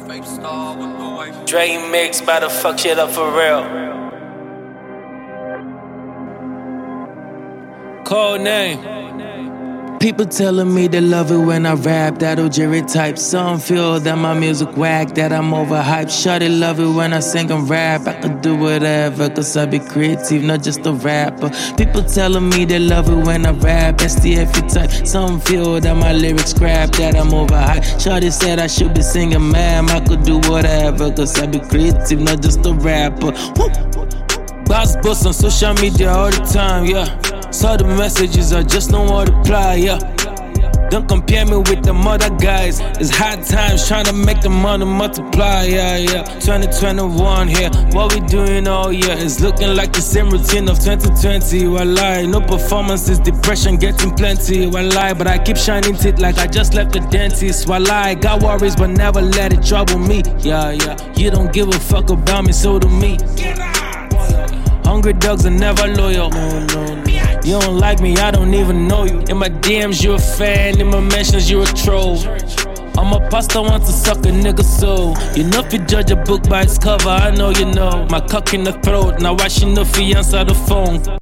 Dre mix, bout to fuck shit up for real. Code name. People telling me they love it when I rap, that Jerry type. Some feel that my music whack, that I'm overhyped. Shawty love it when I sing and rap. I could do whatever, cause I be creative, not just a rapper. People telling me they love it when I rap, STF type. Some feel that my lyrics crap, that I'm overhyped. Shawty said I should be singing, ma'am, I could do whatever, cause I be creative, not just a rapper. Woo! Boss on social media all the time, yeah. Saw the messages, I just don't want to reply, yeah. Don't compare me with them other guys. It's hard times trying to make the money multiply, yeah. 2021 here, what we doing all year is looking like the same routine of 2020. Wallah, no performances, depression getting plenty. Wallah, but I keep shining teeth like I just left the dentist. Wallah, got worries but never let it trouble me, yeah. You don't give a fuck about me, so do me. Hungry dogs are never loyal. No. You don't like me, I don't even know you. In my DMs, you a fan. In my mentions, you a troll. I'm a pastor, want to suck a nigga soul. You know if you judge a book by its cover, I know you know. My cock in the throat, now watching the fiance on the phone.